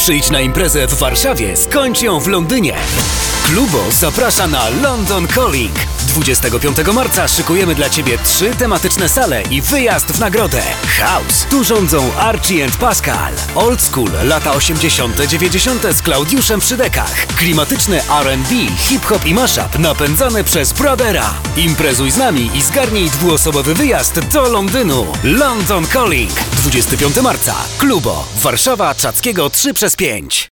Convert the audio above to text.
Przyjdź na imprezę w Warszawie, skończ ją w Londynie. Klubo zaprasza na London Calling. 25 marca szykujemy dla Ciebie 3 tematyczne sale i wyjazd w nagrodę. House. Tu rządzą Archie and Pascal. Old School, lata 80., 90. z Klaudiuszem przy dekach. Klimatyczny R&B, hip-hop i mashup napędzany przez Brothera. Imprezuj z nami i zgarnij dwuosobowy wyjazd do Londynu. London Calling. 25 marca. Klubo. Warszawa, Czackiego 3/5.